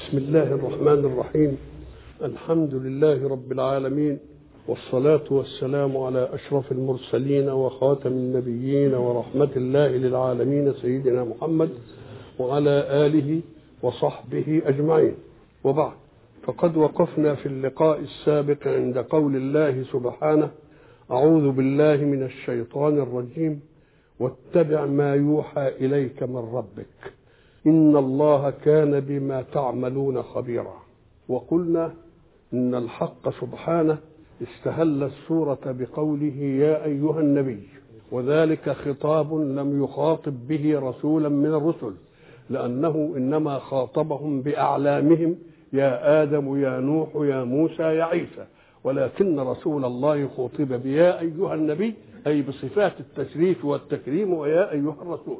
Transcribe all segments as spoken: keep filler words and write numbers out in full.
بسم الله الرحمن الرحيم. الحمد لله رب العالمين، والصلاة والسلام على أشرف المرسلين وخاتم النبيين ورحمة الله للعالمين سيدنا محمد وعلى آله وصحبه أجمعين، وبعد. فقد وقفنا في اللقاء السابق عند قول الله سبحانه: أعوذ بالله من الشيطان الرجيم، واتبع ما يوحى إليك من ربك إن الله كان بما تعملون خبيرا. وقلنا إن الحق سبحانه استهل السورة بقوله: يا أيها النبي، وذلك خطاب لم يخاطب به رسولا من الرسل، لأنه إنما خاطبهم بأعلامهم: يا آدم، يا نوح، يا موسى، يا عيسى. ولكن رسول الله خاطب بيا أيها النبي، أي بصفات التشريف والتكريم، ويا أيها الرسول.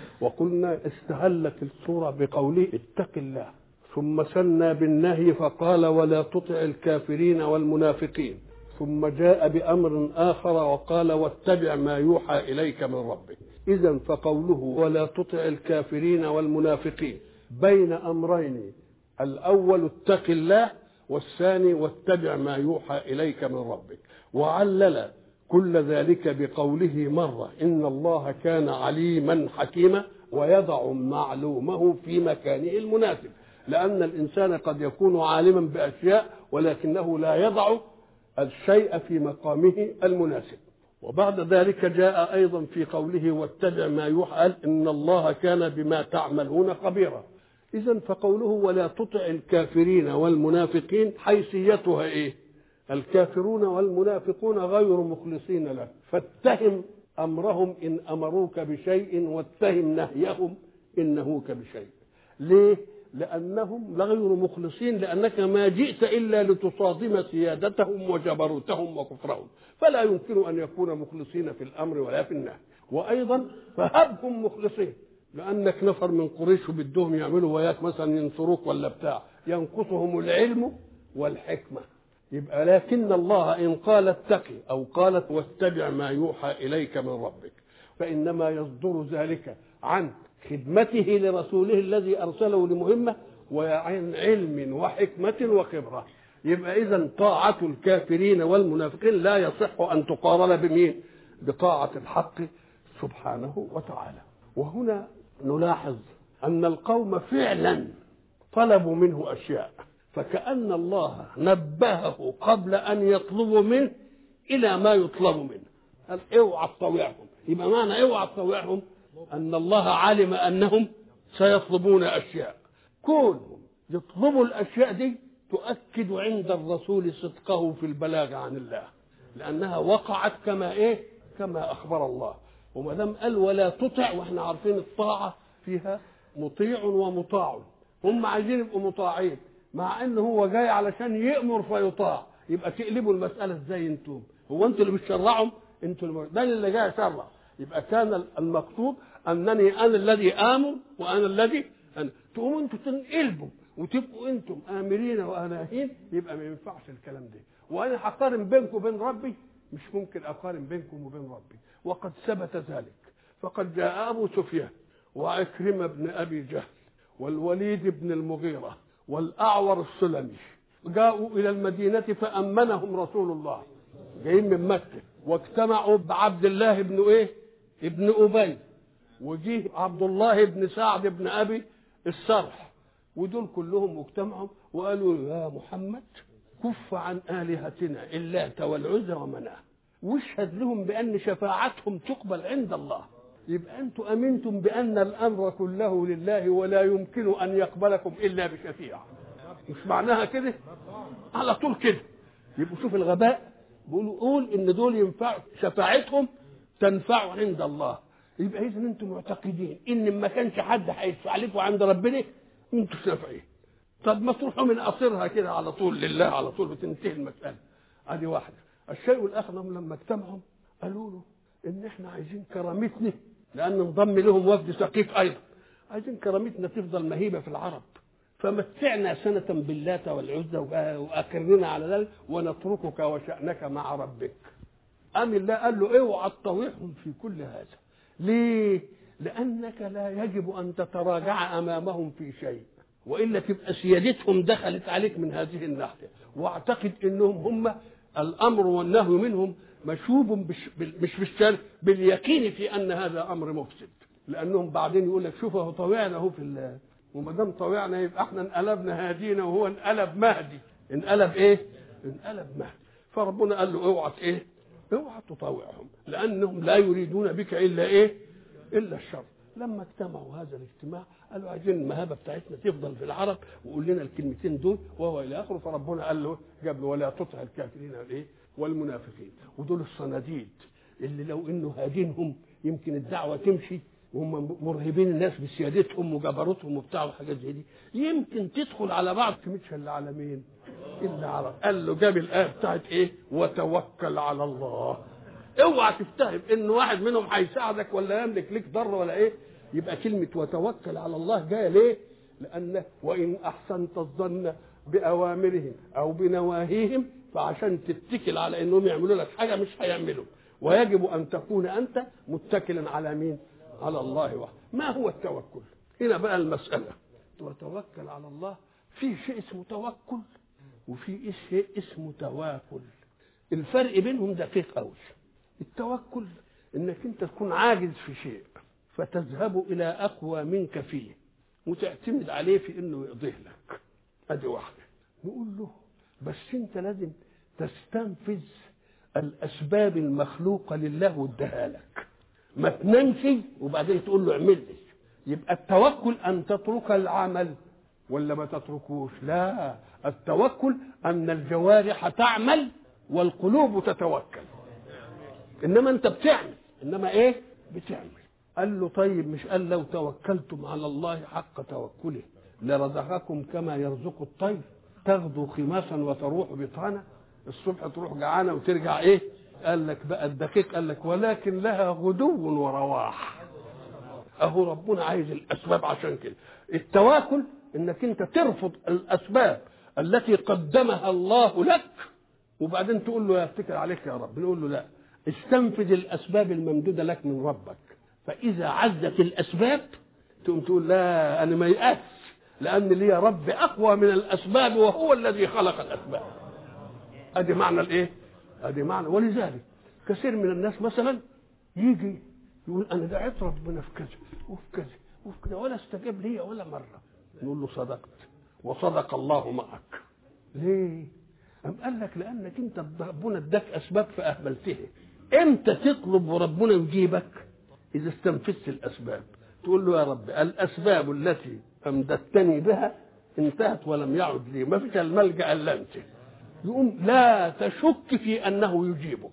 وقلنا استهلت السورة بقوله: اتق الله، ثم سنى بالنهي فقال: ولا تطع الكافرين والمنافقين، ثم جاء بأمر آخر وقال: واتبع ما يوحى إليك من ربك. إذن فقوله ولا تطع الكافرين والمنافقين بين أمرين: الأول اتق الله، والثاني واتبع ما يوحى إليك من ربك. وعلل كل ذلك بقوله مرة: إن الله كان عليما حكيما، ويضع معلومه في مكانه المناسب، لأن الإنسان قد يكون عالما بأشياء ولكنه لا يضع الشيء في مقامه المناسب. وبعد ذلك جاء أيضا في قوله: واتبع ما يوحى إن الله كان بما تعملون خبيرا. إذن فقوله ولا تطع الكافرين والمنافقين حيثيتها إيه؟ الكافرون والمنافقون غير مخلصين له، فاتهم أمرهم إن أمروك بشيء، واتهم نهيهم إن نهوك بشيء. ليه؟ لأنهم غير مخلصين، لأنك ما جئت إلا لتصادم سيادتهم وجبروتهم وكفرهم، فلا يمكن أن يكونوا مخلصين في الأمر ولا في النهي. وأيضا فهبهم مخلصين، لأنك نفر من قريش بدهم يعملوا وياك مثلا ينصروك ولا بتاع، ينقصهم العلم والحكمة. يبقى لكن الله إن قال اتقي أو قالت واتبع ما يوحى إليك من ربك، فإنما يصدر ذلك عن خدمته لرسوله الذي أرسله لمهمة، وعن علم وحكمة وخبرة. يبقى إذن طاعة الكافرين والمنافقين لا يصح أن تقارن بمين؟ بطاعة الحق سبحانه وتعالى. وهنا نلاحظ أن القوم فعلا طلبوا منه أشياء، فكأن الله نبهه قبل أن يطلبوا منه إلى ما يطلب منه. قال: اوعى تطوعهم. يبقى معنى اوعى تطوعهم أن الله علم أنهم سيطلبون أشياء، كونهم يطلبوا الأشياء دي تؤكد عند الرسول صدقه في البلاغ عن الله، لأنها وقعت كما إيه؟ كما أخبر الله. وما دام قال ولا تطع، واحنا عارفين الطاعة فيها مطيع ومطاع، هم عايزين يبقوا مطاعين، مع انه هو جاي علشان يأمر فيطاع. يبقى تقلبوا المسألة ازاي انتم؟ هو انتوا اللي بتشرعهم؟ انتوا اللي ده اللي جاي يشرع. يبقى كان المقصود انني انا الذي امر وانا الذي أنا. تقوموا انتوا تنقلبوا وتبقوا انتم امرين واناهين، يبقى ما ينفعش الكلام ده. وانا هقارن بينكم وبين ربي؟ مش ممكن اقارن بينكم وبين ربي. وقد ثبت ذلك، فقد جاء ابو سفيان وعكرمة بن ابي جهل والوليد بن المغيرة والأعور السلمي، جاءوا إلى المدينة فأمنهم رسول الله، جايين من مكة، واجتمعوا بعبد الله بن إيه؟ ابن أبي، وجيه عبد الله بن سعد بن أبي السرح، ودول كلهم اجتمعوا وقالوا: يا محمد كف عن آلهتنا اللات والعزى ومناه، واشهد لهم بأن شفاعتهم تقبل عند الله. يبقى أنتم أمنتم بأن الأمر كله لله، ولا يمكن أن يقبلكم إلا بشفيع. مش معناها كده؟ على طول كده. يبقوا شوف الغباء، بيقولوا قول إن دول ينفع شفاعتهم تنفع عند الله. يبقى إذن أنتم معتقدين إن ما كانش حد هيشفع لكم عند ربنا أنتم شافعين. طب ما تروحوا من قصرها كده على طول لله، على طول بتنتهي المسألة. ادي واحدة. الشيء الآخر لما اجتمعوا قالوا له إن إحنا عايزين كرامتنا، لأن انضم لهم وفد ثقيف أيضا، عايزين كرامتنا تفضل مهيبة في العرب، فمتعنا سنة باللات والعزى وأكرمنا على ذلك ونتركك وشأنك مع ربك. أم الله قال له: اوعى تطوعهم في كل هذا. ليه؟ لأنك لا يجب أن تتراجع أمامهم في شيء، وإلا تبقى سيادتهم دخلت عليك من هذه الناحية، واعتقد انهم هم الامر والنهي منهم مشوب مش بالشر باليقين في ان هذا امر مفسد، لانهم بعدين يقول لك شوف اهو طوعنا اهو في الله، وما دام طوعنا يبقى احنا انقلبنا هادينا وهو انقلب مهدي، انقلب ايه؟ انقلب مهدي. فربنا قال له اوعى ايه؟ اوعى تطاوعهم، لانهم لا يريدون بك الا ايه؟ الا الشر. لما اجتمعوا هذا الاجتماع قالوا عايزين المهابه بتاعتنا تفضل في العرب وقول لنا الكلمتين دول وهو الى اخره. فربنا قال له جاب له ولا تطع الكافرين الايه؟ والمنافقين، ودول الصناديد اللي لو انه هادينهم يمكن الدعوه تمشي، وهم مرهبين الناس بسيادتهم وجبروتهم وبتاع وحاجات زي دي، يمكن تدخل على بعض تمشي الا على مين؟ الا على. قال له جاب الايه بتاعت ايه؟ وتوكل على الله. اوعى تفتهم ان واحد منهم هيساعدك ولا يملك لك ضر ولا ايه. يبقى كلمه وتوكل على الله جايه ليه؟ لان وان احسنت الظن باوامرهم او بنواهيهم فعشان تتكل على انهم يعملوا لك حاجه مش هيعملوا، ويجب ان تكون انت متكلا على مين؟ على الله وحده. ما هو التوكل؟ هنا بقى المساله. وتوكل على الله، في شيء اسمه توكل وفي شيء اسمه تواكل. الفرق بينهم دقيق قوي. التوكل انك انت تكون عاجز في شيء فتذهب الى اقوى منك فيه وتعتمد عليه في انه يقضيه لك، ادي واحده. نقول له بس انت لازم تستنفذ الاسباب المخلوقه لله واداها لك، ما تنامش وبعدين تقول له اعمل لي. يبقى التوكل ان تترك العمل ولا ما تتركوش؟ لا، التوكل ان الجوارح تعمل والقلوب تتوكل. انما انت بتعمل، انما ايه؟ بتعمل. قال له طيب مش قال لو توكلتم على الله حق توكله لرزقكم كما يرزق الطير تغدو خماسا وتروح بطانا؟ الصبح تروح جعانه وترجع ايه؟ قال لك بقى الدقيق، قال لك ولكن لها غدو ورواح. اهو ربنا عايز الاسباب. عشان كده التواكل انك انت ترفض الاسباب التي قدمها الله لك وبعدين تقول له يتكل عليك يا رب. نقول له لا، استنفذ الاسباب الممدوده لك من ربك، فاذا عزت الاسباب تقوم تقول لا انا ما يأس، لان لي رب اقوى من الاسباب وهو الذي خلق الاسباب. ادي معنى الايه؟ ادي معنى. ولذلك كثير من الناس مثلا يجي يقول انا دعيت ربنا في كذا وفي كذا وفي كذا ولا استجاب لي ولا مره. نقول له صدقت وصدق الله معك. ليه؟ أم قال لك لانك انت ربنا اداك اسباب فاهملتها. امتى تطلب وربنا يجيبك؟ اذا استنفذت الاسباب. تقول له يا رب الاسباب التي امددتني بها انتهت ولم يعد لي، ما فيش الملجا الا انت. يقوم لا تشك في انه يجيبك.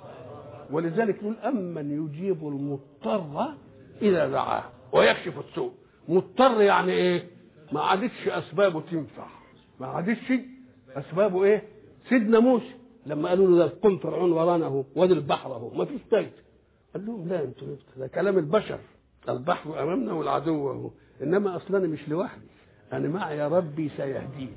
ولذلك يقول امن يجيب المضطر اذا دعاه ويكشف السوء. مضطر يعني ايه؟ ما عادتش اسبابه تنفع، ما عادتش اسبابه ايه؟ سيدنا موسى لما قالوا له ده قم فرعون ورانا اهو وادي البحر اهو ما فيش تايت، قال لهم لا انتوا ده كلام البشر، البحر امامنا والعدو اهو، انما اصلا انا مش لوحدي، انا معي يا ربي سيهدين.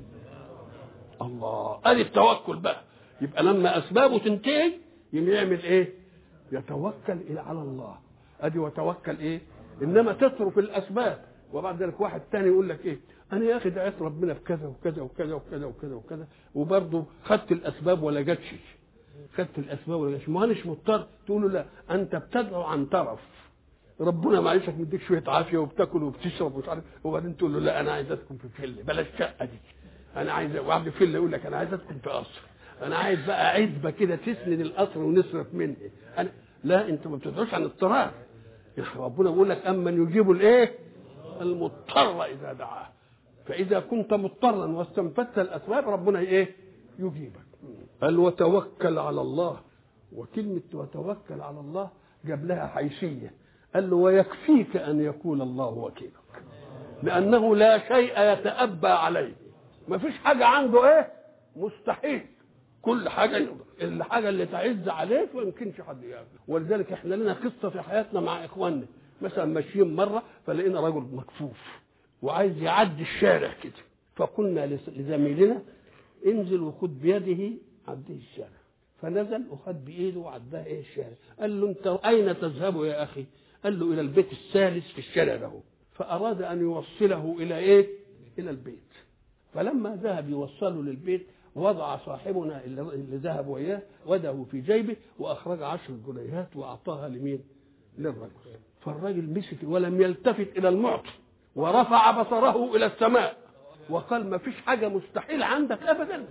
الله، ادي التوكل بقى. يبقى لما اسبابه تنتهي يعمل ايه؟ يتوكل الى على الله. ادي وتوكل ايه؟ انما تترك الاسباب وبعد ذلك واحد تاني يقول لك ايه؟ انا يا اخي دعيت ربنا في كذا وكذا وكذا وكذا وكذا وكذا وبرضه خدت الاسباب ولا جاتش. خدت الاسباب ولا جاتش، ما اناش مضطر. تقول له لا، انت بتدعو عن طرف، ربنا معيشك مديك شويه عافيه وبتاكل وبتشرب ومش عارف، وبعدين تقول له لا انا عايز اسكن في فيلا بلاش شقه دي، انا عايز واحد فيلا يقول لك انا عايز اسكن في قصر، انا عايز بقى عزبه كده تسند القصر ونصرف منه. انا لا، انت ما بتدعوش عن اضطرار. ربنا بيقول لك امن يجيب الايه؟ المضطر اذا دعاه. فاذا كنت مضطرا واستنفذت الاسباب ربنا ايه؟ يجيبك. قال وتوكل على الله. وكلمه وتوكل على الله جاب لها حيثيه، قال له ويكفيك ان يكون الله وكيلك، لانه لا شيء يتأبى عليه، ما فيش حاجه عنده ايه؟ مستحيل، كل حاجه يقدر. الحاجه اللي تعز عليك ما يمكنش حد يعمل. ولذلك احنا لنا قصه في حياتنا مع اخواننا، مثلا ماشيين مره فلقينا رجل مكفوف وعايز يعدي الشارع كده، فقلنا لزميلنا انزل وخد بيده عديه الشارع، فنزل وخد بايده وعداه ايه الشارع. قال له انت اين تذهب يا اخي؟ قال له الى البيت الثالث في الشارع له. فاراد ان يوصله الى ايه؟ الى البيت. فلما ذهب يوصله للبيت وضع صاحبنا اللي ذهب وياه يده في جيبه واخرج عشر جنيهات واعطاها لمين؟ للرجل. فالرجل مسك ولم يلتفت الى المعطي ورفع بصره الى السماء وقال ما فيش حاجه مستحيل عندك ابدا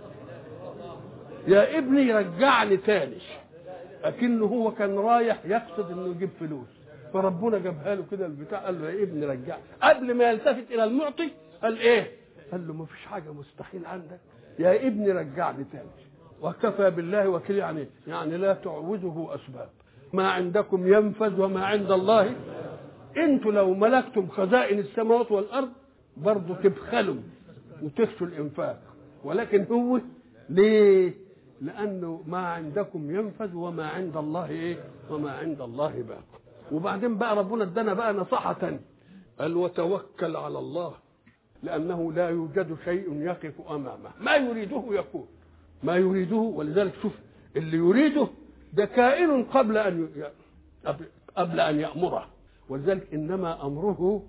يا ابني، رجعني تاني. اكنه هو كان رايح يقصد انه يجيب فلوس، فربنا جابها له كده البتاع، قال له يا ابني رجع. قبل ما يلتفت الى المعطي قال ايه؟ قال له ما فيش حاجه مستحيل عندك يا ابني، رجعني تاني. وكفى بالله وكيل، يعني يعني لا تعوزه اسباب، ما عندكم ينفذ وما عند الله. انتوا لو ملكتم خزائن السماوات والارض برضه تبخلوا وتخشوا الانفاق، ولكن هو ليه؟ لانه ما عندكم ينفذ وما عند الله ايه؟ وما عند الله باق. وبعدين بقى ربنا ادانا بقى نصيحه ثانيه، قال وتوكل على الله لانه لا يوجد شيء يقف امامه، ما يريده يكون، ما يريده. ولذلك شوف اللي يريده ده كائن قبل ان ي... قبل ان يامره. ولذلك انما امره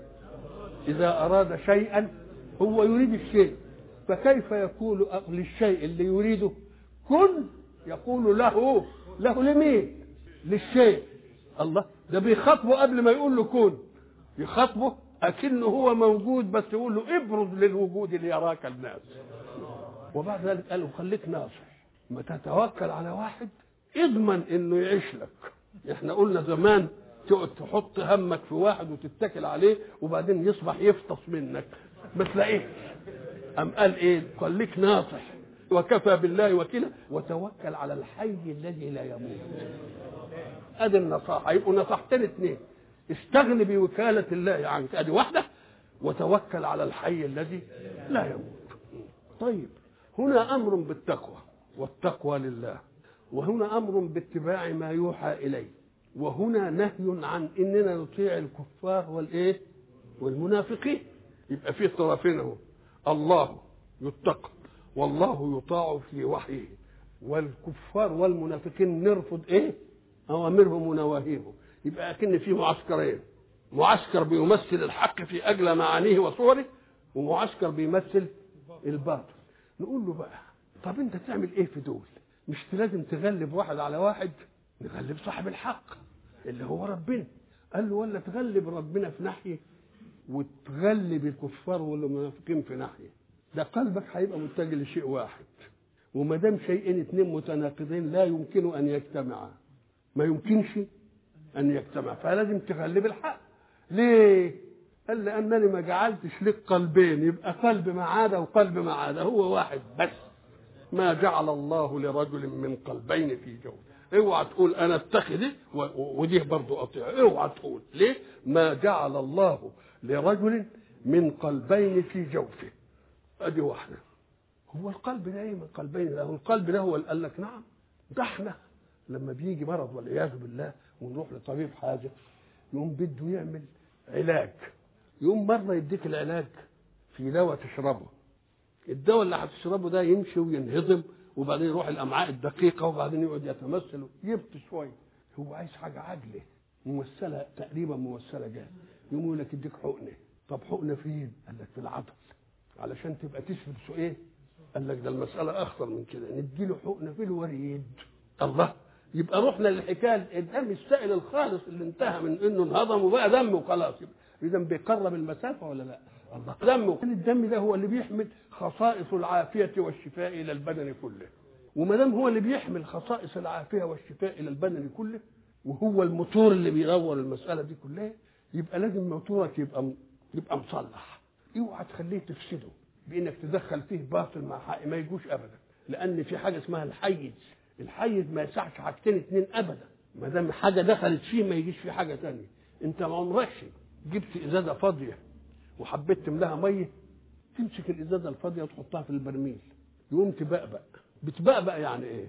اذا اراد شيئا، هو يريد الشيء، فكيف يقول للشيء اللي يريده كن، يقول له له لمين؟ للشيء. الله ده بيخاطبه قبل ما يقول له كن، يخاطبه اكنه هو موجود بس يقول له ابرز للوجود ليراك الناس. وبعد ذلك قال له خليك ناصح، ما تتوكل على واحد اضمن انه يعيش لك. احنا قلنا زمان تقعد تحط همك في واحد وتتكل عليه وبعدين يصبح يفطس منك ما تلاقيش. ام قال ايه؟ خليك ناصح وكفى بالله وكيلا وتوكل على الحي الذي لا يموت. ادي النصاحه، يبقوا نصحتين اثنين، استغن بوكاله الله عنك، ادي واحده، وتوكل على الحي الذي لا يموت. طيب هنا امر بالتقوى، والتقوى لله، وهنا امر باتباع ما يوحى اليه، وهنا نهي عن اننا نطيع الكفار والايه؟ والمنافقين. يبقى في طرفين اهو، الله يتقى والله يطاع في وحيه، والكفار والمنافقين نرفض ايه؟ اوامرهم ونواهيهم. يبقى اكن في معسكرين، معسكر بيمثل الحق في اجل معانيه وصوره، ومعسكر بيمثل الباطل. نقول له بقى طب انت تعمل ايه في دول؟ مش لازم تغلب واحد على واحد؟ نغلب صاحب الحق اللي هو ربنا. قال له ولا تغلب ربنا في ناحيه وتغلب الكفار والمنافقين في ناحيه؟ ده قلبك هيبقى متجه لشيء واحد، وما دام شيئين اثنين متناقضين لا يمكن ان يجتمعا، ما يمكنش ان يجتمع، فلازم تغلب الحق. ليه؟ قال لانني ما جعلتش لك قلبين، يبقى قلب ما عاد وقلب ما عاد، هو واحد بس. ما جعل الله لرجل من قلبين في جوفه. اوعى تقول انا اتخذ وديه برضو اطيع، اوعى تقول. ليه؟ ما جعل الله لرجل من قلبين في جوفه. ادي واحده. هو القلب ده ايه من قلبين؟ له القلب ده هو اللي قال لك نعم. ده احنا لما بيجي مرض والعياذ بالله ونروح لطبيب حاجه يقوم بده يعمل علاج، يقوم مره يديك العلاج في دواء تشربه، الدواء اللي هتشربه ده يمشي وينهضم وبعدين يروح الامعاء الدقيقه وبعدين يقعد يتمثل يبت شويه. هو عايز حاجه عاجله ممثله تقريبا ممثله جايه، يقوم يقول لك اديك حقنه. طب حقنه فين؟ قال لك في العضل علشان تبقى تشرب شو ايه؟ قال لك ده المساله اخطر من كده، نديله حقنه في الوريد. الله، يبقى رحنا للحكايه الدم السائل الخالص اللي انتهى من انه انهضم وبقى دم وخلاص. اذا بيقرب المسافه ولا لا؟ الله، دم. الدم ده هو اللي بيحمل خصائص العافيه والشفاء الى البدن كله، وما دام هو اللي بيحمل خصائص العافيه والشفاء الى البدن كله وهو الموتور اللي بيدور المساله دي كلها، يبقى لازم موتورك يبقى يبقى مصلح. اوعى تخليه تفسده بانك تدخل فيه باطل مع حق، ما يجوش ابدا، لان في حاجه اسمها الحيز. الحيز ما يسعش حاجتين اتنين ابدا، ما دام حاجه دخلت فيه ما يجيش فيه حاجه ثانيه. انت ما عمركش جبت ازازه فاضيه وحبيت تملاها ميه، تمسك الازازه الفاضيه وتحطها في البرميل يقوم تبقبق. بتبقبق يعني ايه؟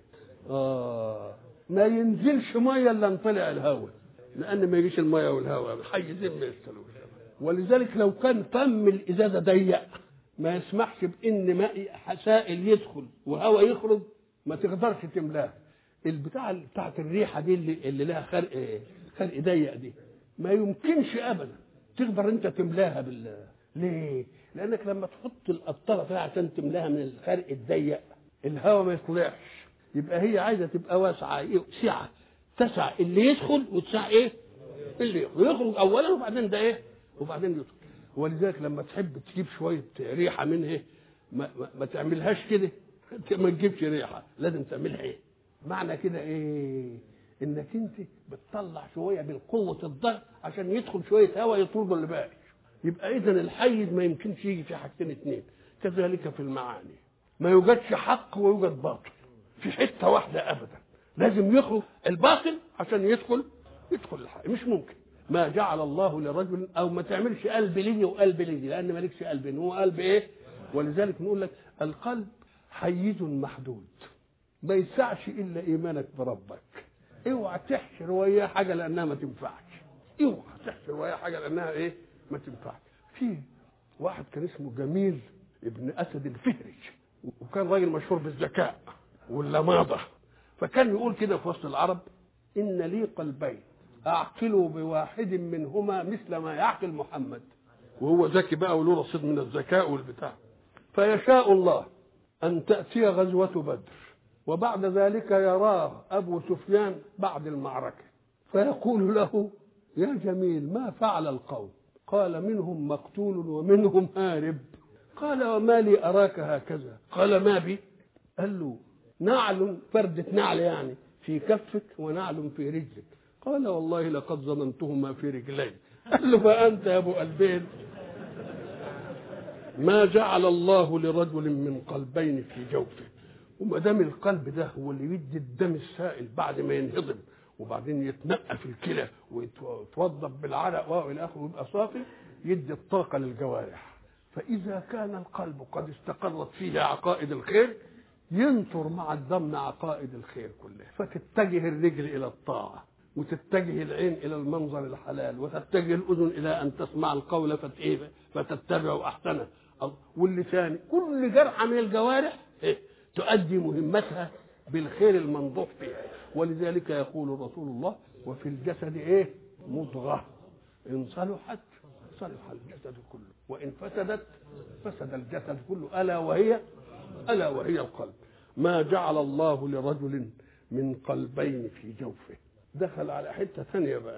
اه ما ينزلش ميه الا ان طلع الهواء، لان ما يجيش الميه والهواء الحيزين ما يستلوش. ولذلك لو كان فم الازازه ضيق ما يسمحش بان ماء سائل يدخل وهواء يخرج، ما تقدرش تملاه. البتاع بتاعت الريحه دي اللي, اللي لها خرق خرق ضيق دي ما يمكنش ابدا تقدر انت تملاها بال. ليه؟ لانك لما تحط القطره فيها عشان تملاها من الخرق الضيق الهواء ما يطلعش، يبقى هي عايزه تبقى واسعه سعه تسع اللي يدخل وتسع ايه اللي يخرج, يخرج اولا وبعدين ده ايه وبعدين يدخل. ولذلك لما تحب تجيب شويه ريحه منها ما, ما, ما تعملهاش كده، ما تجيبش ريحه، لازم تعملها ايه معنى كده ايه انك انت بتطلع شويه بالقوه الضغط عشان يدخل شويه هواء يطرد اللي باقي. يبقى اذا الحيز ما يمكنش يجي في حاجتين اثنين. كذلك في المعاني ما يوجدش حق ويوجد باطل في حته واحده ابدا، لازم يخرج الباطل عشان يدخل يدخل الحق، مش ممكن. ما جعل الله لرجل، او ما تعملش قلب لي وقلب لي، لان مالكش قلب، هو قلب ايه. ولذلك نقول لك القلب حيز محدود ما يسعش الا ايمانك بربك. اوعى تحشر وياه حاجه لانها ما تنفعش، اوعى تحشر وياه حاجه لانها ايه ما تنفعش. في واحد كان اسمه جميل ابن اسد الفهري، وكان راجل مشهور بالذكاء واللماضه، فكان يقول كده في وسط العرب: ان لي قلبين اعقل بواحد منهما مثل ما يعقل محمد. وهو ذكي بقى وله رصيد من الذكاء والبتاع. فيشاء الله ان تاتي غزوه بدر وبعد ذلك يراه ابو سفيان بعد المعركه فيقول له: يا جميل ما فعل القوم؟ قال: منهم مقتول ومنهم هارب. قال: وما لي اراك هكذا؟ قال: ما بي؟ قال له: نعل، فردة نعل يعني، في كفك ونعل في رجلك. قال: والله لقد ظننتهما في رجلي. قال له: فأنت يا أبو قلبين. ما جعل الله لرجل من قلبين في جوفه. وما دام القلب ده هو اللي يدي الدم السائل بعد ما ينهضم وبعدين يتنقى في الكلى ويتوضب بالعرق والى اخره ويبقى صافي، يدي الطاقه للجوارح. فاذا كان القلب قد استقرت فيه عقائد الخير ينطر مع الدم عقائد الخير كلها، فتتجه الرجل الى الطاعه، وتتجه العين الى المنظر الحلال، وتتجه الاذن الى ان تسمع القول فتتبع احسنه، واللسان كل جرحه من الجوارح تؤدي مهمتها بالخير المنضوح فيها. ولذلك يقول رسول الله: وفي الجسد ايه مضغه ان صلحت صلح الجسد كله وان فسدت فسد الجسد كله، الا وهي الا وهي القلب. ما جعل الله لرجل من قلبين في جوفه. دخل على حته ثانيه بقى،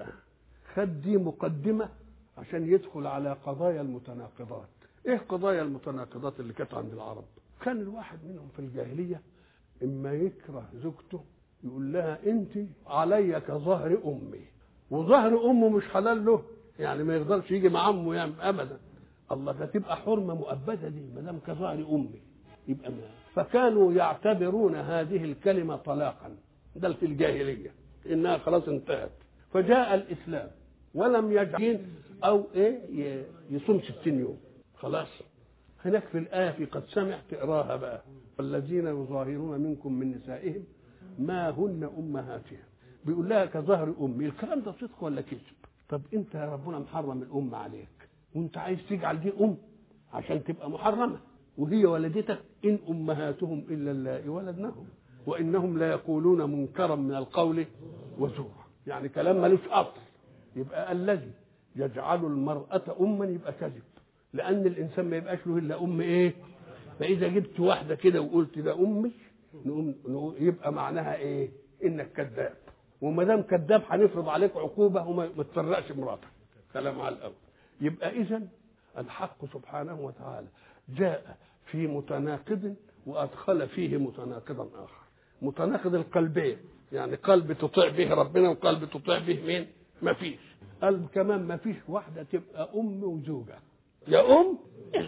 خد دي مقدمه عشان يدخل على قضايا المتناقضات. ايه قضايا المتناقضات اللي كانت عند العرب؟ كان الواحد منهم في الجاهليه اما يكره زوجته يقول لها: انت علي كظهر امي، وظهر امه مش حلال له، يعني ما يقدرش يجي مع امه يعني ابدا. الله، ده تبقى حرمه مؤبده دي ما دام كظهر امي يبقى ما. فكانوا يعتبرون هذه الكلمه طلاقا، ده في الجاهليه انها خلاص انتهت. فجاء الاسلام ولم يجعل او ايه يصوم ستين يوم خلاص. هناك في الآية في قد سمع تقراها بقى: والذين يظاهرون منكم من نسائهم ما هن أمهاتهم. بيقول لها كظهر أمي. الكلام ده صدق ولا كذب؟ طب أنت يا ربنا محرم الأم عليك، وأنت عايز تجعل دي أم عشان تبقى محرمة، وهي ولدتك. إن أمهاتهم إلا اللائي ولدنهم وإنهم لا يقولون منكرا من القول وزورا. يعني كلام ملوش أصل. يبقى الذي يجعل المرأة أما يبقى كذب، لأن الإنسان ما يبقاش له إلا أم إيه؟ فإذا جبت واحدة كده وقلت ده أمي نقوم يبقى معناها إيه؟ إنك كذاب، وما دام كذاب هنفرض عليك عقوبة وما تفرقش مراتك. كلام على الأول. يبقى إذن الحق سبحانه وتعالى جاء في متناقض وأدخل فيه متناقضا آخر. متناقض القلبين، يعني قلب تطيع به ربنا وقلب تطيع به مين؟ ما فيش. قلب كمان ما فيش واحدة تبقى أم وزوجة، يا أم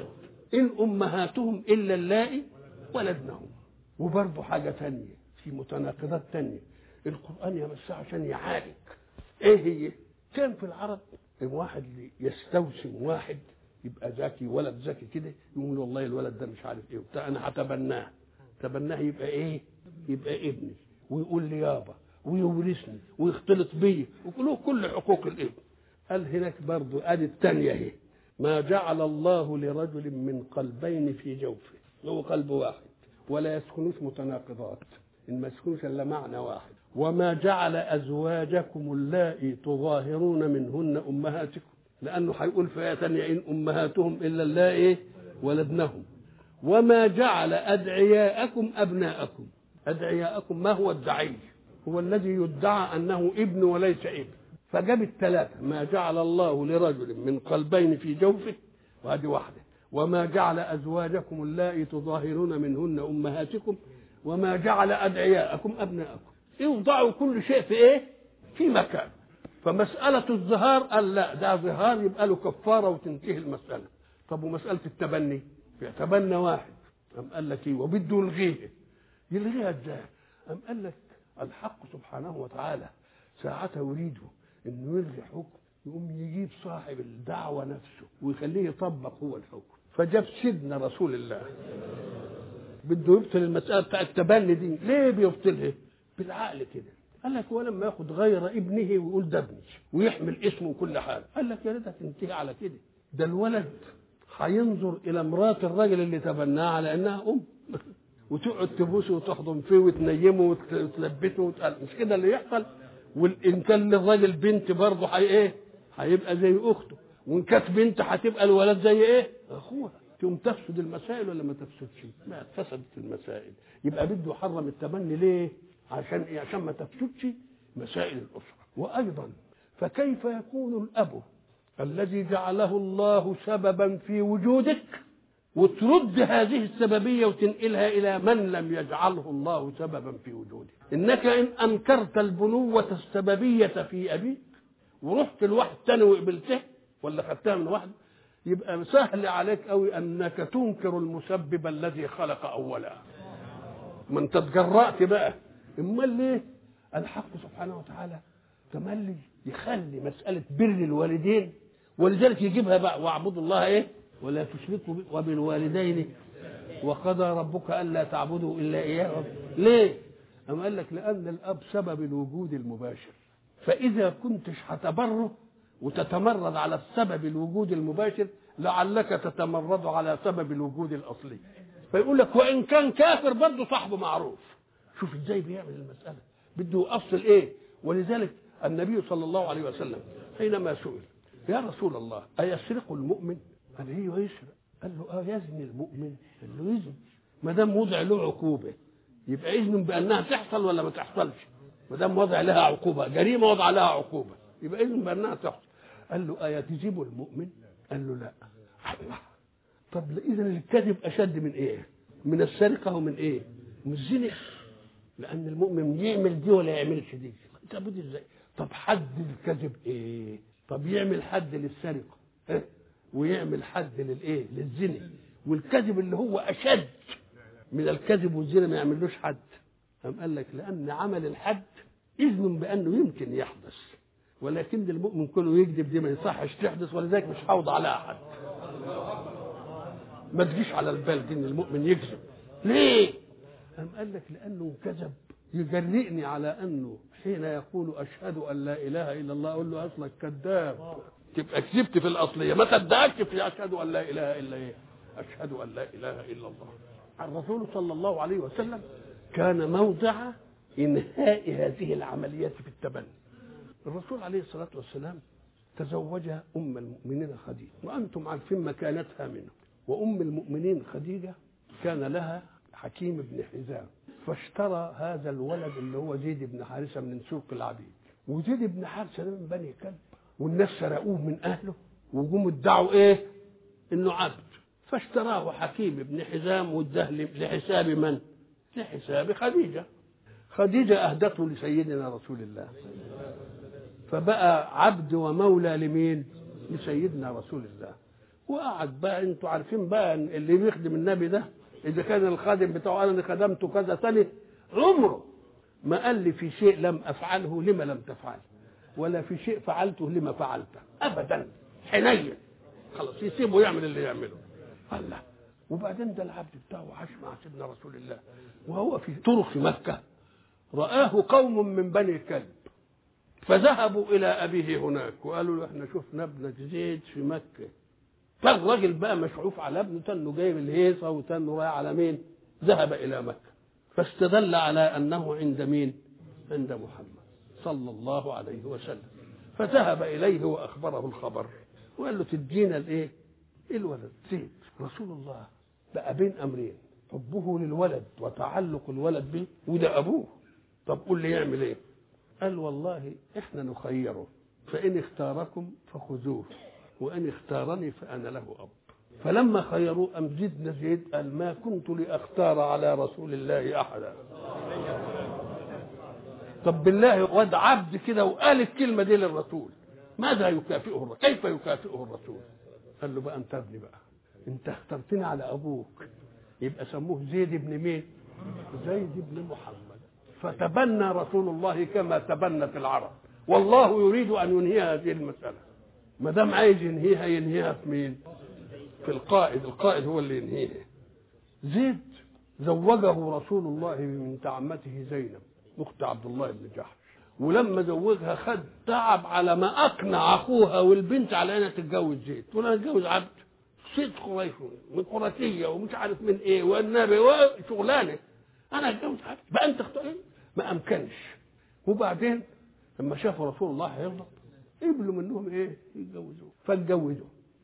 إن أمهاتهم إلا اللائي ولدنهم. وبرضه حاجة تانية في متناقضات تانية القرآن يمسها عشان يعالج. إيه هي؟ كان في العرب واحد يستوسم واحد يبقى ذكي، ولد ذكي كده، يقول والله الولد ده مش عارف إيه وبتاع، أنا هتبناه. تبناه يبقى إيه؟ يبقى ابني، ويقول لي يابا ويورثني ويختلط بي وكله كل حقوق الابن. قال هناك برضه ادي الثانيه اهي: ما جعل الله لرجل من قلبين في جوفه. هو قلب واحد ولا يسكنوش متناقضات، ان ما يسكنوش الا معنى واحد. وما جعل ازواجكم اللائي تظاهرون منهن امهاتكم، لانه هيقول في ايه ثانيه: ان امهاتهم الا اللائي ولدنهم وما جعل أدعياءكم أبناءكم. أدعياءكم ما هو الدعي؟ هو الذي يدعى أنه ابن وليس ابن. فجاب الثلاثة: ما جعل الله لرجل من قلبين في جوفه، وهذه واحدة، وما جعل أزواجكم اللائي تظاهرون منهن أمهاتكم، وما جعل أدعياءكم أبناءكم. يوضعوا كل شيء في إيه؟ في مكان. فمسألة الظهار قال لا، ده ظهار يبقى له كفارة وتنتهي المسألة. طب ومسألة التبني؟ يتبنى واحد، أم قال لك إيه؟ وبده يلغيه. يلغيها إزاي؟ أم قال لك الحق سبحانه وتعالى ساعة يريده إنه يلغي حكم يقوم يجيب صاحب الدعوة نفسه ويخليه يطبق هو الحكم. فجاب سيدنا رسول الله بده يبطل المسألة بتاع التبني دي. ليه بيبطلها؟ بالعقل كده. قال لك هو لما ياخد غير ابنه ويقول ده ابني ويحمل اسمه وكل حاجه، قال لك يا ريتها تنتهي على كده. ده الولد هينظر الى مرات الراجل اللي تبناه على انها ام وتقعد تبوسه وتحضن فيه وتنيمه وتلبسه وتقل. مش كده اللي يحصل؟ وان كان للراجل بنت برضه هي ايه؟ هيبقى زي اخته، وان كانت بنت هتبقى الولد زي ايه؟ اخوها. تقوم تفسد المسائل ولا ما تفسدش؟ ما فسدت المسائل. يبقى بده يحرم التبني ليه؟ عشان ايه؟ عشان ما تفسدش مسائل الاسره. وايضا فكيف يكون الاب الذي جعله الله سببا في وجودك وترد هذه السببيه وتنقلها الى من لم يجعله الله سببا في وجودك؟ انك ان انكرت البنوه السببيه في ابيك ورحت لواحد تاني وقبلته ولا خدتها من واحد، يبقى سهل عليك قوي انك تنكر المسبب الذي خلق اولا. ما انت تجرأت بقى. امال ليه؟ الحق سبحانه وتعالى تملي يخلي مساله بر الوالدين، ولذلك يجيبها بقى: واعبدوا الله ايه؟ ولا تشركوا به وبالوالدين وقضى ربك الا تعبدوا الا اياه. ليه؟ أم قال لك لان الاب سبب الوجود المباشر، فاذا كنتش هتبره وتتمرد على السبب الوجود المباشر لعلك تتمرد على سبب الوجود الاصلي. فيقول لك وان كان كافر برضه صاحبه معروف. شوف ازاي بيعمل المساله، بده اصل ايه. ولذلك النبي صلى الله عليه وسلم حينما سئل: يا رسول الله ايسرق المؤمن؟ قال ايه يسرق؟ قال له اه يزني المؤمن؟ قال له يزني. ما دام وضع له عقوبه يبقى اذن بانها تحصل ولا ما تحصلش؟ ما دام وضع لها عقوبه، جريمه وضع لها عقوبه، يبقى اذن بانها تحصل. قال له ايكذب المؤمن؟ قال له لا. الله. طب اذا الكذب اشد من ايه؟ من السرقه ومن ايه؟ من الزنا. لان المؤمن يعمل دي ولا يعملش دي. انت بدي ازاي؟ طب حد الكذب ايه؟ طب يعمل حد للسرقه اه؟ ويعمل حد للايه؟ للزنا. والكذب اللي هو اشد من الكذب والزنا ما يعملوش حد. قام قال لك لان عمل الحد اذن بانه يمكن يحدث، ولكن المؤمن كله يكذب دي ما يصحش تحدث، ولذلك مش هوض عليها حد. ما تجيش على البال دي ان المؤمن يكذب. ليه؟ قام قال لك لانه كذب يجرئني على انه حين يقول اشهد ان لا اله الا الله اقول له اصلك كذاب، تبقى كذبت في الاصليه، ما صدقتش في اشهد ان لا اله الا ايه؟ اشهد ان لا اله الا الله. الرسول صلى الله عليه وسلم كان موضع انهاء هذه العمليات في التبني. الرسول عليه الصلاه والسلام تزوج ام المؤمنين خديجه، وانتم عارفين مكانتها منه. وام المؤمنين خديجه كان لها حكيم بن حزام، فاشترى هذا الولد اللي هو زيد بن حارثه من سوق العبيد. وزيد بن حارثه ده من بني كلب، والناس سرقوه من اهله وجم ادعوا ايه؟ انه عبد. فاشتراه حكيم بن حزام واداه لحساب من؟ لحساب خديجه. خديجه اهدته لسيدنا رسول الله، فبقى عبد ومولى لمين؟ لسيدنا رسول الله. وقعد بقى، انتوا عارفين بقى اللي بيخدم النبي ده اذا كان الخادم بتاعه انا خدمته كذا سنه، عمره ما قال لي في شيء لم افعله لما لم تفعله، ولا في شيء فعلته لما فعلته ابدا. حنين خلاص يسيبه يعمل اللي يعمله. الله. وبعدين ده العبد بتاعه عاش مع سيدنا رسول الله، وهو في طرق في مكه رآه قوم من بني كلب، فذهبوا الى ابيه هناك وقالوا له احنا شفنا ابنك زيد في مكه. فالراجل بقى مشعوف على ابنه، تنه جايب الهيصه وتنه رايح على مين؟ ذهب الى مكه، فاستدل على انه عند مين؟ عند محمد صلى الله عليه وسلم. فذهب اليه واخبره الخبر وقال له تدينا الايه؟ الولد زيد. رسول الله بقى بين امرين، حبه للولد وتعلق الولد به، وده ابوه. طب قول لي يعمل ايه؟ قال والله احنا نخيره، فان اختاركم فخذوه وان اختارني فانا له اب. فلما خيروه ام زدنا زيد قال ما كنت لاختار على رسول الله احدا. طب بالله واد عبد كده وقال الكلمه دي للرسول، ماذا يكافئه الرسول؟ كيف يكافئه الرسول؟ قال له بقى انت ابني بقى، انت اخترتني على ابوك، يبقى سموه زيد بن مين؟ زيد بن محمد. فتبنى رسول الله كما تبنت العرب، والله يريد ان ينهي هذه المساله. ما دام عايز ينهيها ينهيها في مين؟ في القائد، القائد هو اللي ينهيها. زيد زوجه رسول الله من عمته زينب اخت عبد الله بن جحش، ولما زوجها خد تعب على ما اقنع اخوها والبنت على انها تتجوز زيد، تقول انا اتجوز عبد ست قريش من قرشيه ومش عارف من ايه والنبي وشغلانه، انا اتجوز عبد بقى انت اختار. ما امكنش. وبعدين لما شافوا رسول الله هيغضب قبلوا منهم ايه؟ يتجوزوه، فاتجوزوا.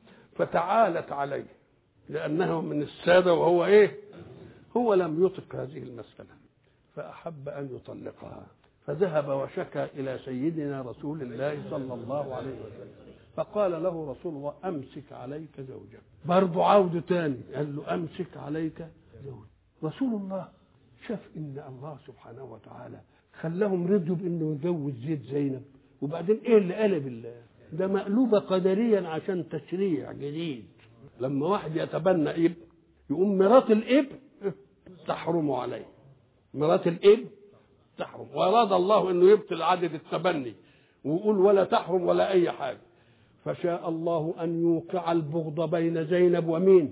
فتعالت عليه لانه من الساده وهو ايه؟ هو لم يطق هذه المساله فاحب ان يطلقها، فذهب وشكى الى سيدنا رسول الله صلى الله عليه وسلم، فقال له رسول الله امسك عليك زوجك. برضه عوده تاني قال له امسك عليك زوجك. رسول الله شاف ان الله سبحانه وتعالى خلاهم رضوا بانه يجوز زيد زينب، وبعدين ايه اللي قلب الله ده؟ مقلوبه قدريا عشان تشريع جديد. لما واحد يتبنى ابن يقوم مرات الابن تحرم عليه، مرات الابن تحرم، واراد الله انه يبطل عدد التبني ويقول ولا تحرم ولا اي حاجه. فشاء الله ان يوقع البغض بين زينب ومين؟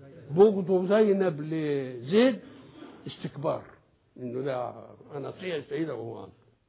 بغض زينب لزيد استكبار انه ده انا طيع سيده وهو،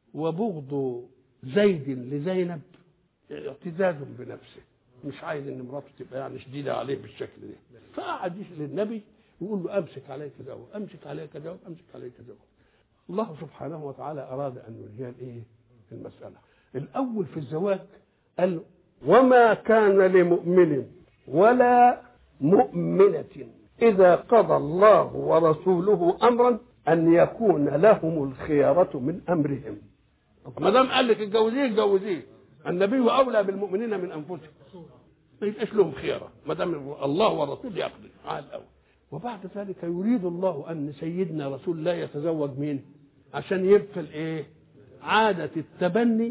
وبغض زيد لزينب اعتزاز بنفسه، مش عايز ان مراته تبقى يعني شديده عليه بالشكل ده. فقعد يسال النبي يقول له امسك عليك زوج، امسك عليك زوج، امسك عليك زوج. الله سبحانه وتعالى اراد ان ينهي الايه؟ المساله. الاول في الزواج قال وما كان لمؤمن ولا مؤمنه اذا قضى الله ورسوله امرا ان يكون لهم الخيره من امرهم. ما دام قال لك اتجوزيه اتجوزيه، النبي اولى بالمؤمنين من انفسهم، ما يبقاش لهم خيره ما دام الله والرسول يقضي على الاول. وبعد ذلك يريد الله ان سيدنا رسول الله يتزوج مين؟ عشان يبطل ايه؟ عاده التبني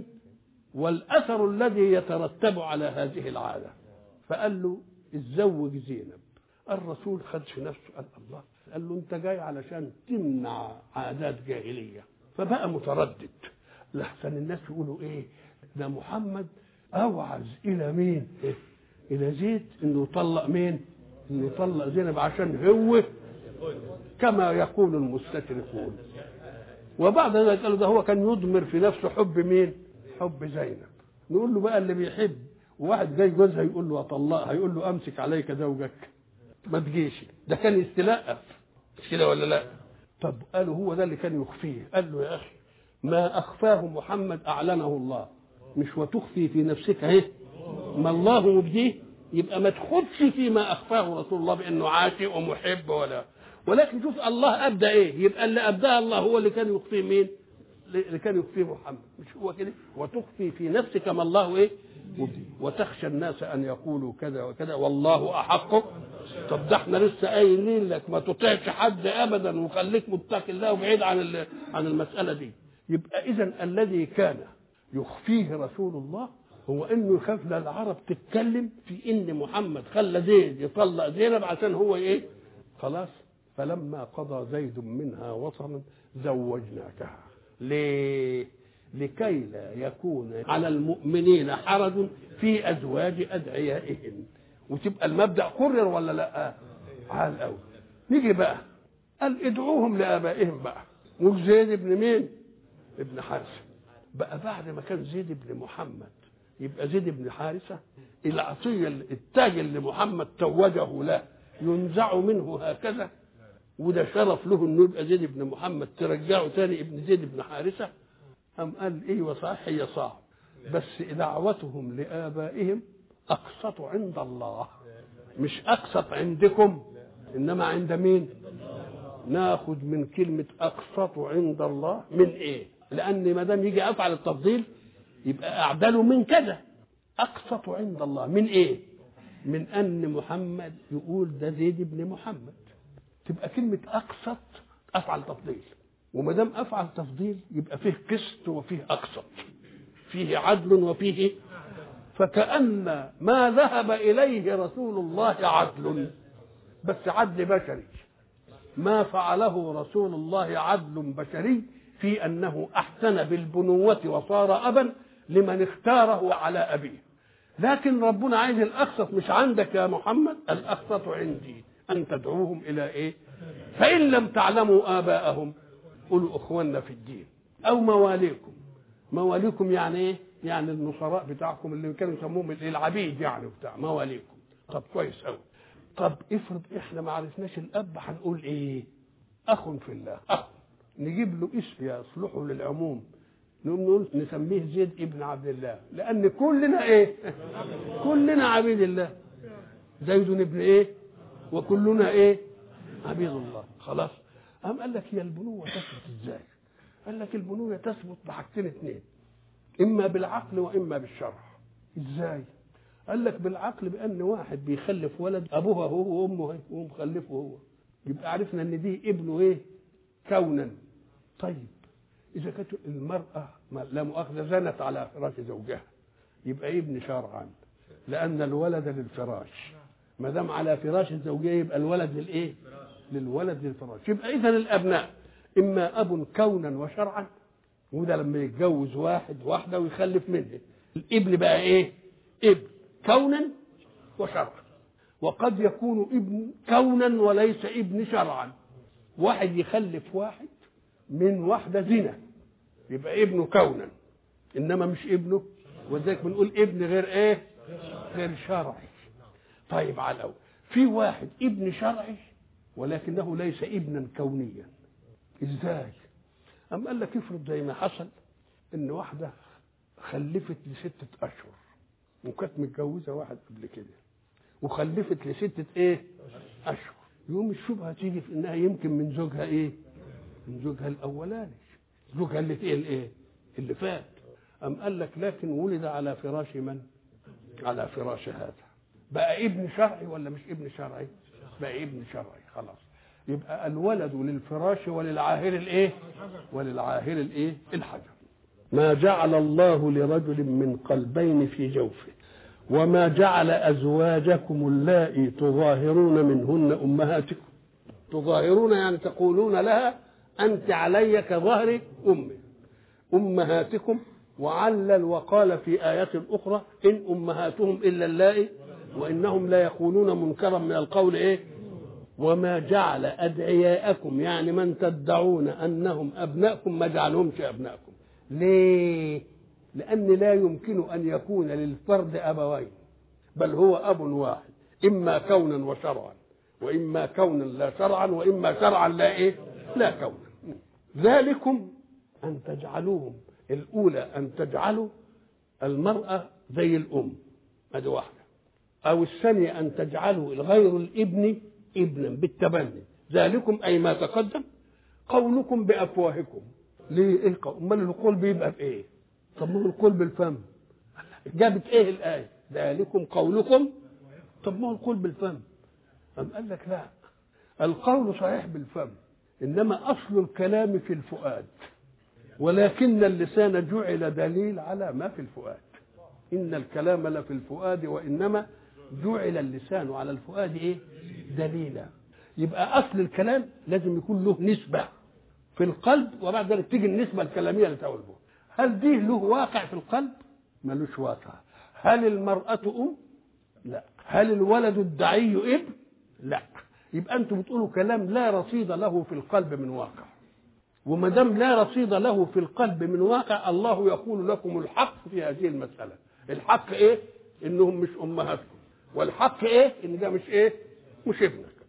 والاثر الذي يترتب على هذه العاده. فقال له اتزوج زينب. الرسول خد في نفسه قال الله، قال له انت جاي علشان تمنع عادات جاهليه، فبقى متردد لحسن الناس يقولوا ايه؟ ده محمد اوعز الى مين؟ إيه؟ الى زيد انه يطلق مين؟ انه يطلق زينب عشان هو كما يقول المستشرقون. وبعد ذلك قالوا ده هو كان يضمر في نفسه حب مين؟ حب زينب. نقول له بقى اللي بيحب وواحد جاي جوزها يقول له اطلقها يقول له امسك عليك زوجك، ما تجيش، ده كان يستلقف مش كده ولا لا؟ طب قالوا هو ده اللي كان يخفيه. قال له يا اخي ما اخفاه محمد اعلنه الله، مش وتخفي في نفسك اهي ما الله مبديه، يبقى ما تخدش فيما اخفاه رسول الله بانه عاشق ومحب ولا، ولكن شوف الله ابدى ايه، يبقى اللي ابداه الله هو اللي كان يخفيه مين؟ اللي كان يخفيه محمد، مش هو كده؟ وتخفي في نفسك ما الله ايه؟ مبديه، وتخشى الناس ان يقولوا كذا وكذا والله احق. طب ده احنا لسه قايلين لك ما تطيعش حد ابدا وخليك متقي الله وبعيد عن عن المساله دي. يبقى اذا الذي كان يخفيه رسول الله هو انه يخاف العرب تتكلم في ان محمد خلى زيد يطلق زينب عشان هو ايه؟ خلاص. فلما قضى زيد منها وطرا زوجناكها. ليه؟ لكي لا يكون على المؤمنين حرج في ازواج ادعيائهم، وتبقى المبدا قرر ولا لا؟ على الاول. نيجي بقى قال ادعوهم لابائهم بقى، وزيد ابن مين؟ ابن حارثه. بقى بعد ما كان زيد ابن محمد يبقى زيد بن حارثة العطية التاج اللي محمد توجه له ينزع منه هكذا، وده شرف له انه يبقى زيد بن محمد ترجعه تاني ابن زيد بن حارثة. أم قال ايه وصحيح هي صعب، بس دعوتهم لآبائهم أقسط عند الله. مش أقسط عندكم، إنما عند مين؟ ناخد من كلمة أقسط عند الله من إيه؟ لأن ما دام يجي أفعل التفضيل يبقى أعدل من كذا. أقسط عند الله من إيه؟ من أن محمد يقول ده زيد بن محمد، تبقى كلمة أقسط أفعل تفضيل، وما دام أفعل تفضيل يبقى فيه قسط وفيه أقسط، فيه عدل وفيه، فكأن ما ذهب إليه رسول الله عدل، بس عدل بشري. ما فعله رسول الله عدل بشري في أنه أحسن بالبنوة وصار أبا لمن اختاره على أبيه. لكن ربنا عايز الأقسط مش عندك يا محمد، الأقسط عندي أن تدعوهم إلى إيه؟ فإن لم تعلموا آباءهم قولوا أخواننا في الدين أو مواليكم. مواليكم يعني إيه؟ يعني النصراء بتاعكم اللي كانوا يسموهم العبيد يعني بتاع مواليكم. طب كويس أوي. طب افرض إحنا ما عرفناش الأب، هنقول إيه؟ أخ في الله، أخ. نجيب له اسم يصلحه للعموم، نقول نسميه زيد ابن عبد الله، لأن كلنا إيه؟ كلنا عبيد الله. زيد ابن إيه؟ وكلنا إيه؟ عبيد الله. خلاص. قام قال لك هي البنوة تثبت إزاي؟ قال لك البنوة تثبت بحاجتين اثنين، إما بالعقل وإما بالشرع. إزاي؟ قال لك بالعقل بأن واحد بيخلف ولد أبوها هو وأمه هو مخلفه هو، يبقى عرفنا إن دي ابنه إيه؟ كونا. طيب إذا كانت المرأة لا مؤاخذة زنت على فراش زوجها يبقى ابن شرعا، لأن الولد للفراش، ما دام على فراش الزوجية يبقى الولد للإيه؟ للولد للفراش. يبقى إذن الأبناء إما أب كونا وشرعا، وده لما يتجوز واحد واحدة ويخلف منه الابن بقى إيه؟ ابن كونا وشرعا. وقد يكون ابن كونا وليس ابن شرعا، واحد يخلف واحد من واحدة زنا يبقى ابنه كونا إنما مش ابنه، وذلك بنقول ابن غير إيه؟ غير شرعي. طيب على الأول في واحد ابن شرعي ولكنه ليس ابنا كونيا. إزاي؟ أم قال لك افرض زي ما حصل إن واحدة خلفت لستة أشهر وكانت متجوزة واحد قبل كده وخلفت لستة إيه؟ أشهر، يوم الشبهة تيجي في إنها يمكن من زوجها إيه؟ من زوجها الأولاني، زوجها اللي فيه الإيه؟ اللي فات. أم قال لك لكن ولد على فراش من؟ على فراش هذا، بقى ابن شرعي ولا مش ابن شرعي؟ بقى ابن شرعي. خلاص. يبقى الولد للفراش وللعاهر الايه؟ وللعاهر الايه؟ الحجر. ما جعل الله لرجل من قلبين في جوفه وما جعل ازواجكم اللائي تظاهرون منهن امهاتكم. تظاهرون يعني تقولون لها انت علي كظهر امي. امهاتكم، وعلل وقال في ايات اخرى ان امهاتهم الا اللائي وانهم لا يقولون منكرا من القول ايه؟ وما جعل ادعياءكم، يعني من تدعون انهم ابناءكم ما جعلهمش ابناءكم. ليه؟ لان لا يمكن ان يكون للفرد ابوين، بل هو اب واحد، اما كونا وشرعا، واما كونا لا شرعا، واما شرعا لا ايه؟ لا كونا. ذلكم ان تجعلوهم، الاولى ان تجعلوا المراه زي الام، هذه واحده، او الثانيه ان تجعلوا غير الابن ابنا بالتبني. ذلكم اي ما تقدم قولكم بافواهكم. ليه؟ ايه امال القول بيبقى بايه؟ طب ما هو القول بالفم. جابت ايه الايه؟ ذلكم قولكم. طب ما هو القول بالفم. أم قال لك لا، القول صحيح بالفم انما اصل الكلام في الفؤاد، ولكن اللسان جعل دليل على ما في الفؤاد. ان الكلام لفي الفؤاد وانما جعل اللسان على الفؤاد ايه؟ دليلا. يبقى اصل الكلام لازم يكون له نسبه في القلب، وبعد ذلك تيجي النسبه الكلاميه لتولده. هل دي له واقع في القلب؟ ملوش واقع. هل المراه ام؟ لا. هل الولد الدعي ابن؟ لا. يبقى انتم بتقولوا كلام لا رصيد له في القلب من واقع، وما دام لا رصيد له في القلب من واقع، الله يقول لكم الحق في هذه المساله. الحق ايه؟ انهم مش امهاتكم، والحق ايه؟ ان ده مش ايه؟ مش ابنك.